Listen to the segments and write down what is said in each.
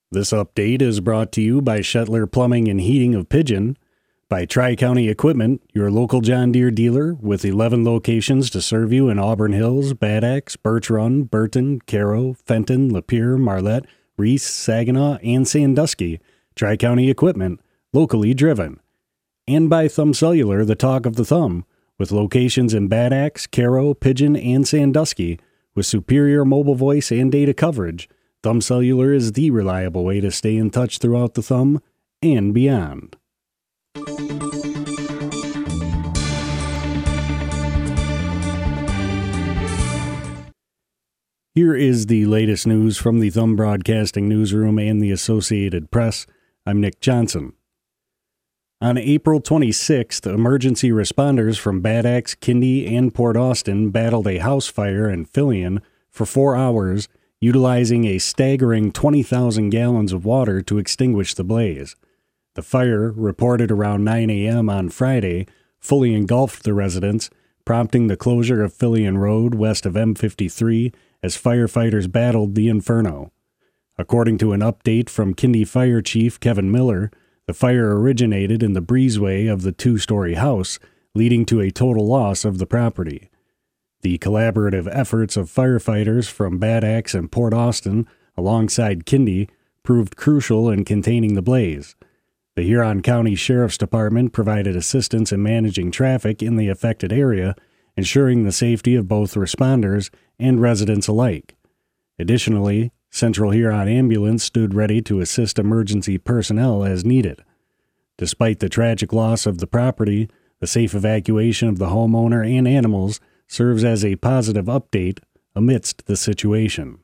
This update is brought to you by Shetler Plumbing and Heating of Pigeon, by Tri-County Equipment, your local John Deere dealer with 11 locations to serve you in Auburn Hills, Bad Axe, Birch Run, Burton, Caro, Fenton, Lapeer, Marlette, Reese, Saginaw, and Sandusky. Tri-County Equipment, locally driven. And by Thumb Cellular, the talk of the thumb, with locations in Bad Axe, Caro, Pigeon, and Sandusky, with superior mobile voice and data coverage. Thumb Cellular is the reliable way to stay in touch throughout the thumb and beyond. Here is the latest news from the Thumb Broadcasting Newsroom and the Associated Press. I'm Nick Johnson. On April 26th, emergency responders from Bad Axe, Kindy, and Port Austin battled a house fire in Fillion for 4 hours, utilizing a staggering 20,000 gallons of water to extinguish the blaze. The fire, reported around 9 a.m. on Friday, fully engulfed the residents, prompting the closure of Fillion Road west of M53 as firefighters battled the inferno. According to an update from Kindy Fire Chief Kevin Miller, the fire originated in the breezeway of the two-story house, leading to a total loss of the property. The collaborative efforts of firefighters from Bad Axe and Port Austin, alongside Kindy, proved crucial in containing the blaze. The Huron County Sheriff's Department provided assistance in managing traffic in the affected area, ensuring the safety of both responders and residents alike. Additionally, Central Huron Ambulance stood ready to assist emergency personnel as needed. Despite the tragic loss of the property, the safe evacuation of the homeowner and animals serves as a positive update amidst the situation.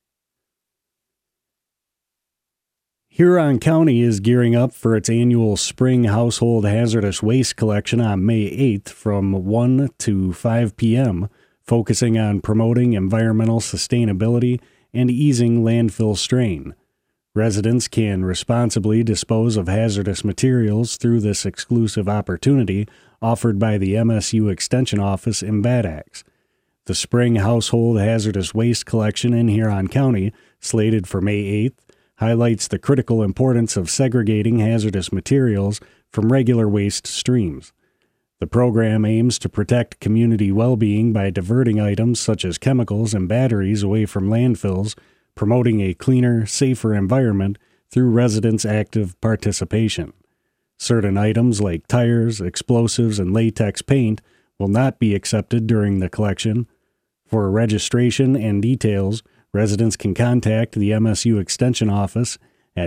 Huron County is gearing up for its annual spring household hazardous waste collection on May 8th from 1 to 5 p.m., focusing on promoting environmental sustainability and easing landfill strain. Residents can responsibly dispose of hazardous materials through this exclusive opportunity offered by the MSU Extension Office in Bad Axe. The spring household hazardous waste collection in Huron County, slated for May 8th, highlights the critical importance of segregating hazardous materials from regular waste streams. The program aims to protect community well-being by diverting items such as chemicals and batteries away from landfills, promoting a cleaner, safer environment through residents' active participation. Certain items like tires, explosives, and latex paint will not be accepted during the collection. For registration and details, residents can contact the MSU Extension Office at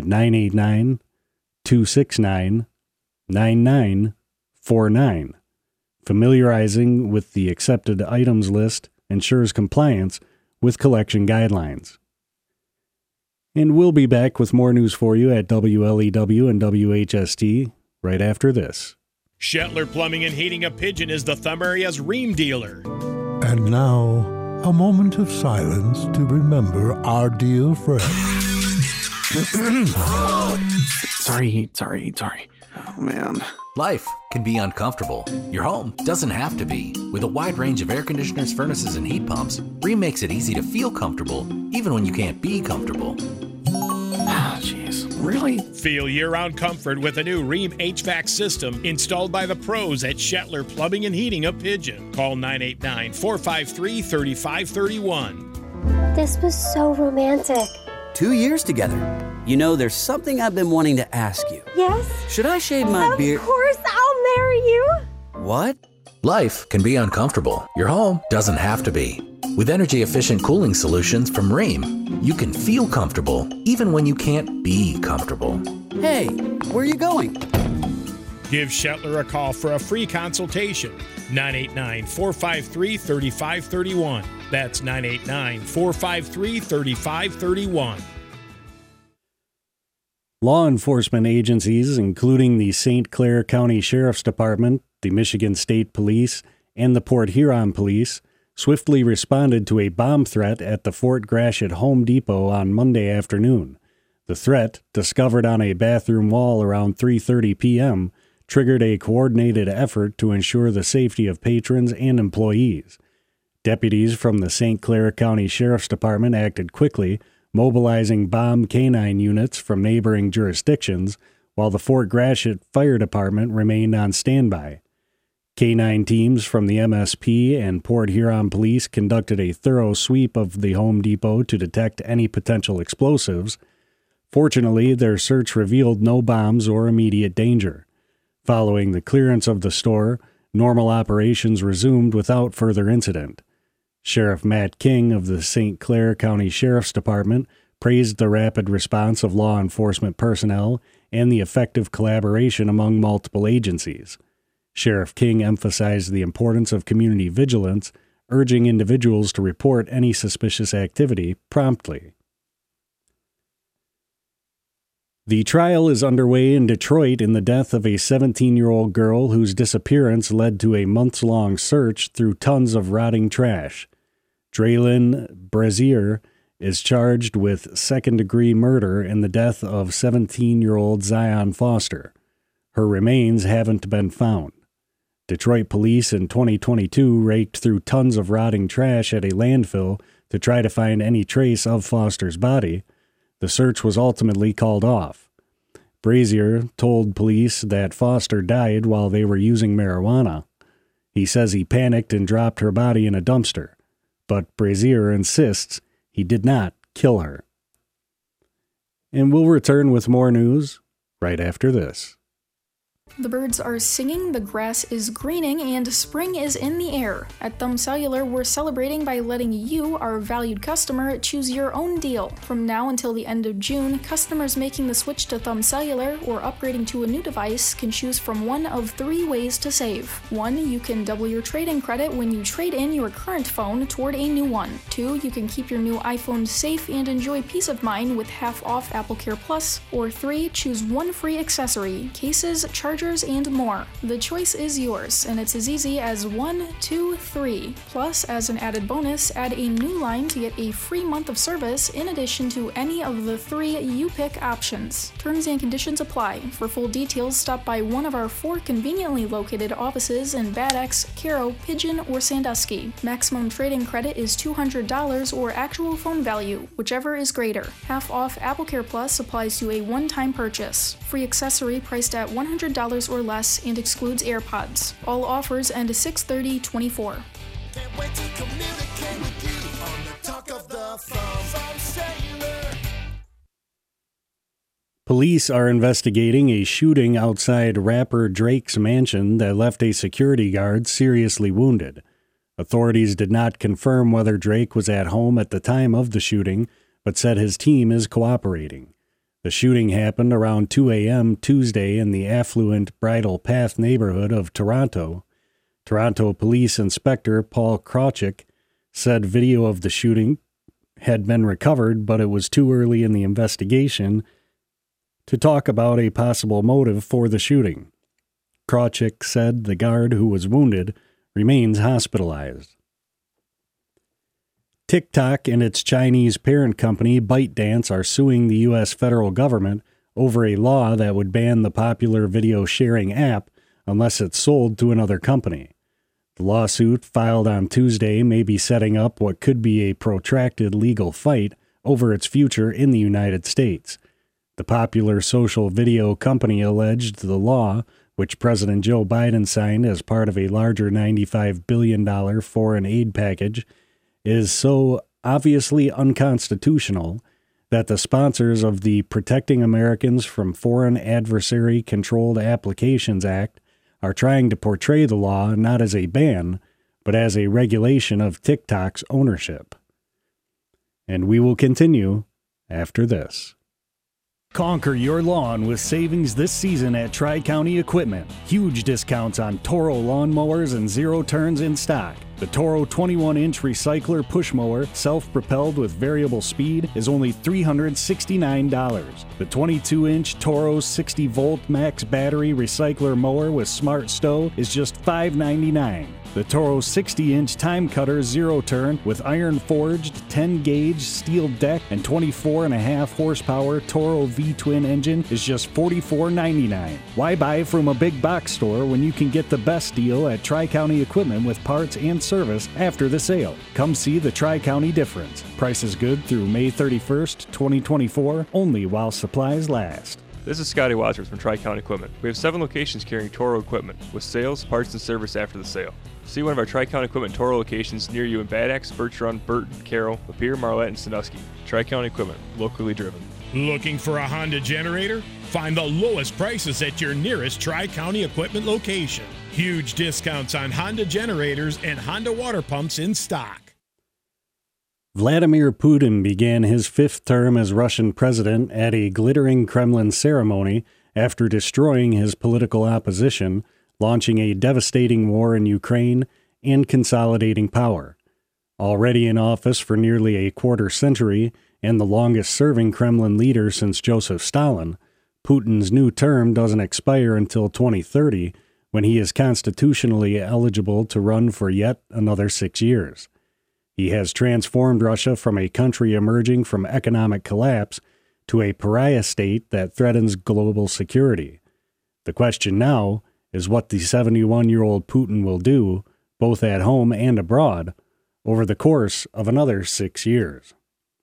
989-269-9949. Familiarizing with the accepted items list ensures compliance with collection guidelines. And we'll be back with more news for you at WLEW and WHST right after this. Shetler Plumbing and Heating of Pigeon is the Thumb Area's Ream dealer. And now, a moment of silence to remember our dear friend. Sorry. Oh, man. Life can be uncomfortable. Your home doesn't have to be. With a wide range of air conditioners, furnaces, and heat pumps, Rheem makes it easy to feel comfortable, even when you can't be comfortable. Ah, jeez. Really? Feel year-round comfort with a new Rheem HVAC system installed by the pros at Shetler Plumbing and Heating of Pigeon. Call 989-453-3531. This was so romantic. 2 years together. You know, there's something I've been wanting to ask you. Yes? Should I shave my beard? Of course, I'll marry you. What? Life can be uncomfortable. Your home doesn't have to be. With energy-efficient cooling solutions from Rheem, you can feel comfortable even when you can't be comfortable. Hey, where are you going? Give Shetler a call for a free consultation. 989-453-3531. That's 989-453-3531. Law enforcement agencies, including the St. Clair County Sheriff's Department, the Michigan State Police, and the Port Huron Police, swiftly responded to a bomb threat at the Fort Gratiot Home Depot on Monday afternoon. The threat, discovered on a bathroom wall around 3:30 p.m., triggered a coordinated effort to ensure the safety of patrons and employees. Deputies from the St. Clair County Sheriff's Department acted quickly, mobilizing bomb canine units from neighboring jurisdictions, while the Fort Gratiot Fire Department remained on standby. Canine teams from the MSP and Port Huron Police conducted a thorough sweep of the Home Depot to detect any potential explosives. Fortunately, their search revealed no bombs or immediate danger. Following the clearance of the store, normal operations resumed without further incident. Sheriff Matt King of the St. Clair County Sheriff's Department praised the rapid response of law enforcement personnel and the effective collaboration among multiple agencies. Sheriff King emphasized the importance of community vigilance, urging individuals to report any suspicious activity promptly. The trial is underway in Detroit in the death of a 17-year-old girl whose disappearance led to a months-long search through tons of rotting trash. Draylyn Brazier is charged with second-degree murder in the death of 17-year-old Zion Foster. Her remains haven't been found. Detroit police in 2022 raked through tons of rotting trash at a landfill to try to find any trace of Foster's body. The search was ultimately called off. Brazier told police that Foster died while they were using marijuana. He says he panicked and dropped her body in a dumpster, but Brazier insists he did not kill her. And we'll return with more news right after this. The birds are singing, the grass is greening, and spring is in the air. At Thumb Cellular, we're celebrating by letting you, our valued customer, choose your own deal. From now until the end of June, customers making the switch to Thumb Cellular or upgrading to a new device can choose from one of 3 ways to save. 1, you can double your trade-in credit when you trade in your current phone toward a new one. 2, you can keep your new iPhone safe and enjoy peace of mind with half off AppleCare Plus. Or 3, choose 1 free accessory, cases, chargers, and more. The choice is yours, and it's as easy as 1, 2, 3. Plus, as an added bonus, add a new line to get a free month of service in addition to any of the 3 you pick options. Terms and conditions apply. For full details, stop by one of our 4 conveniently located offices in Bad Axe, Caro, Pigeon, or Sandusky. Maximum trade-in credit is $200 or actual phone value, whichever is greater. Half off AppleCare Plus applies to a one-time purchase. Free accessory priced at $100 or less and excludes AirPods. All offers end 6/30/24. Can't wait to communicate with you on the Talk of the Thumb Cellular. Police are investigating a shooting outside rapper Drake's mansion that left a security guard seriously wounded. Authorities did not confirm whether Drake was at home at the time of the shooting, but said his team is cooperating. The shooting happened around 2 a.m. Tuesday in the affluent Bridle Path neighborhood of Toronto. Toronto Police Inspector Paul Krawczyk said video of the shooting had been recovered, but it was too early in the investigation to talk about a possible motive for the shooting. Krawczyk said the guard who was wounded remains hospitalized. TikTok and its Chinese parent company ByteDance are suing the U.S. federal government over a law that would ban the popular video sharing app unless it's sold to another company. The lawsuit, filed on Tuesday, may be setting up what could be a protracted legal fight over its future in the United States. The popular social video company alleged the law, which President Joe Biden signed as part of a larger $95 billion foreign aid package, is so obviously unconstitutional that the sponsors of the Protecting Americans from Foreign Adversary Controlled Applications Act are trying to portray the law not as a ban, but as a regulation of TikTok's ownership. And we will continue after this. Conquer your lawn with savings this season at Tri-County Equipment. Huge discounts on Toro lawnmowers and zero turns in stock. The Toro 21-inch recycler push mower, self-propelled with variable speed, is only $369. The 22-inch Toro 60-volt max battery recycler mower with smart stow is just $599. The Toro 60-inch time cutter zero turn with iron-forged 10-gauge steel deck and 24.5 horsepower Toro V-twin engine is just $44.99. Why buy from a big box store when you can get the best deal at Tri-County Equipment with parts and service after the sale? Come see the Tri-County difference. Price is good through May 31st, 2024, only while supplies last. This is Scotty Wadsworth from Tri-County Equipment. We have 7 locations carrying Toro equipment, with sales, parts, and service after the sale. See one of our Tri-County Equipment Toro locations near you in Bad Axe, Birch Run, Burton, Carroll, Lapeer, Marlette, and Sandusky. Tri-County Equipment, locally driven. Looking for a Honda generator? Find the lowest prices at your nearest Tri-County Equipment location. Huge discounts on Honda generators and Honda water pumps in stock. Vladimir Putin began his 5th term as Russian president at a glittering Kremlin ceremony after destroying his political opposition, launching a devastating war in Ukraine, and consolidating power. Already in office for nearly a quarter century and the longest-serving Kremlin leader since Joseph Stalin, Putin's new term doesn't expire until 2030, when he is constitutionally eligible to run for yet another 6 years. He has transformed Russia from a country emerging from economic collapse to a pariah state that threatens global security. The question now is what the 71-year-old Putin will do, both at home and abroad, over the course of another 6 years.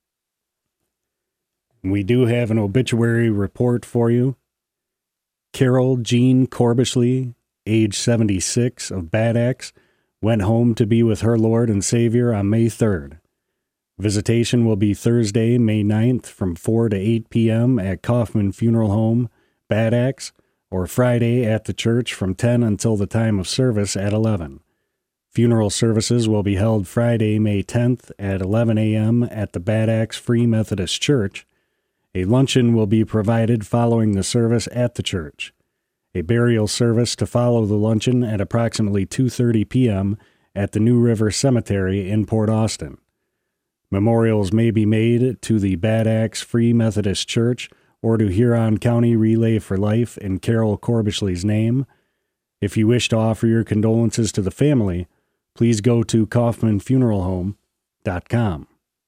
We do have an obituary report for you. Carol Jean Corbishley, age 76, of Bad Axe, went home to be with her Lord and Savior on May 3rd. Visitation will be Thursday, May 9th from 4 to 8 p.m. at Kaufman Funeral Home, Bad Axe, or Friday at the church from 10 until the time of service at 11. Funeral services will be held Friday, May 10th at 11 a.m. at the Bad Axe Free Methodist Church. A luncheon will be provided following the service at the church. A burial service to follow the luncheon at approximately 2:30 p.m. at the New River Cemetery in Port Austin. Memorials may be made to the Bad Axe Free Methodist Church or to Huron County Relay for Life in Carol Corbishley's name. If you wish to offer your condolences to the family, please go to kaufmanfuneralhome.com.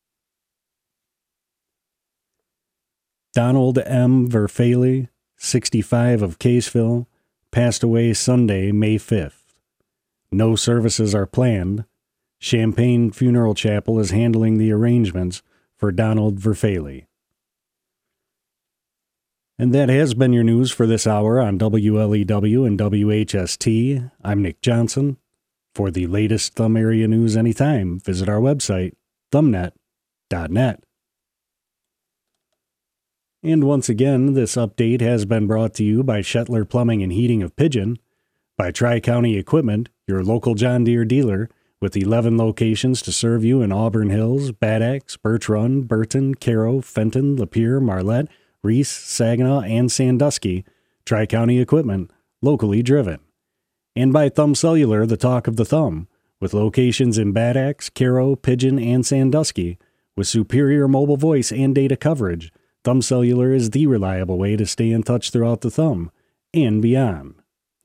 Donald M. Verfaele, 65, of Caseville, passed away Sunday, May 5th. No services are planned. Champaign Funeral Chapel is handling the arrangements for Donald Verfaele. And that has been your news for this hour on WLEW and WHST. I'm Nick Johnson. For the latest Thumb area news anytime, visit our website, thumbnet.net. And once again, this update has been brought to you by Shetler Plumbing and Heating of Pigeon, by Tri-County Equipment, your local John Deere dealer, with 11 locations to serve you in Auburn Hills, Bad Axe, Birch Run, Burton, Caro, Fenton, Lapeer, Marlette, Reese, Saginaw, and Sandusky. Tri-County Equipment, locally driven. And by Thumb Cellular, the talk of the thumb, with locations in Bad Axe, Caro, Pigeon, and Sandusky, with superior mobile voice and data coverage. Thumb Cellular is the reliable way to stay in touch throughout the thumb and beyond.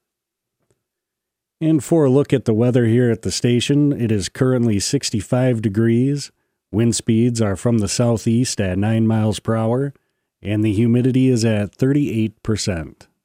And for a look at the weather here at the station, it is currently 65 degrees. Wind speeds are from the southeast at 9 miles per hour, and the humidity is at 38%.